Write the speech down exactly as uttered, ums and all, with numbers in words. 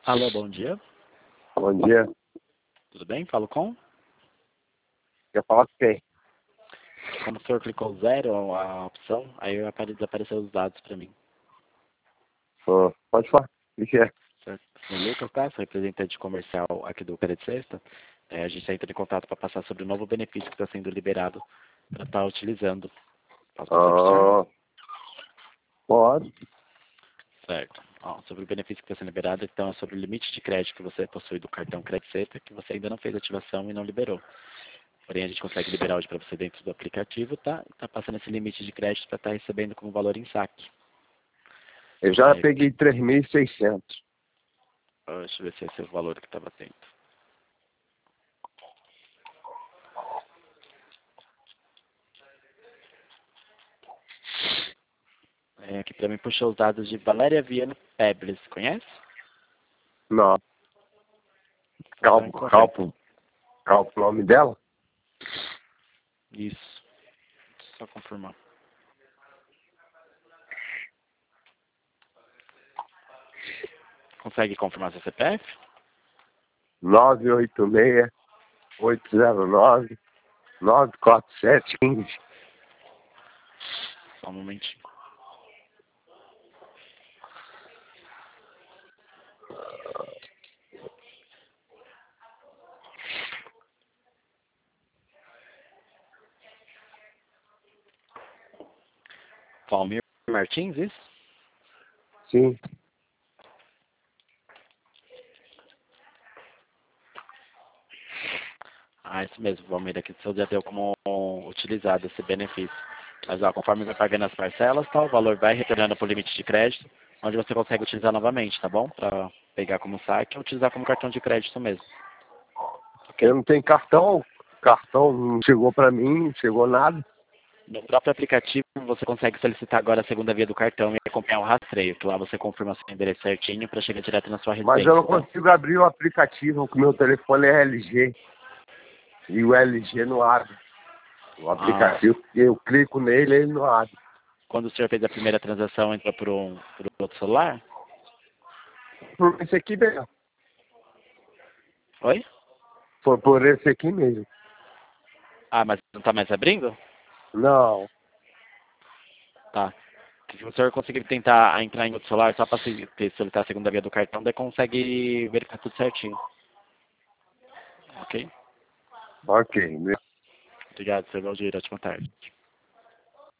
Alô, bom dia. Bom dia. Tudo bem? Falo com? Quer falar com quem? Como o senhor clicou zero a opção, aí apare- desapareceu os dados para mim. Oh, pode falar. O que é? Certo? Sou o Lucas, tá? Sou representante comercial aqui do Credit Sexta. É, a gente está entrando em contato para passar sobre o novo benefício que está sendo liberado para estar utilizando. Posso passar para o senhor? Ah, pode. Certo. Ó, sobre o benefício que está sendo liberado, então, é sobre o limite de crédito que você possui do cartão Credit Sexta, que você ainda não fez ativação e não liberou. Porém, a gente consegue liberar hoje para você dentro do aplicativo, tá? Está passando esse limite de crédito para estar recebendo como valor em saque. Eu já É, peguei três mil e seiscentos. ó, deixa eu ver se esse é o valor que estava tendo. É, aqui para mim puxou os dados de Valéria Viana Pebles, conhece? Não. Então tá Calpo, incorreto. calpo. Calpo o nome dela? Isso. Só confirmar. Consegue confirmar seu C P F? nove oito seis, oito zero nove, nove quatro sete um cinco. Só um momentinho. Valmir Martins, isso? Sim. Ah, isso mesmo, Valmir, aqui o seu já deu como utilizado esse benefício. Mas ó, conforme vai pagando as parcelas, tá, o valor vai retornando para o limite de crédito, onde você consegue utilizar novamente, tá bom? Para pegar como saque ou utilizar como cartão de crédito mesmo. Eu Ok? não tenho cartão. Cartão não chegou pra mim, não chegou nada. No próprio aplicativo, você consegue solicitar agora a segunda via do cartão e acompanhar o rastreio, que lá você confirma seu endereço certinho para chegar direto na sua Mas eu não residência, tá? consigo abrir o aplicativo, porque meu telefone é L G. E o L G não abre. O Ah, aplicativo, eu clico nele, ele não abre. quando o senhor fez a primeira transação, entrou por um, por outro celular? Por esse aqui mesmo. Oi? Foi por esse aqui mesmo. Ah, mas não está mais abrindo? Não. Tá. Se o senhor conseguir tentar entrar em outro celular só para solicitar a segunda via do cartão, daí consegue verificar tudo certinho. Ok? Ok. Obrigado, senhor Valdir. Ótima tarde.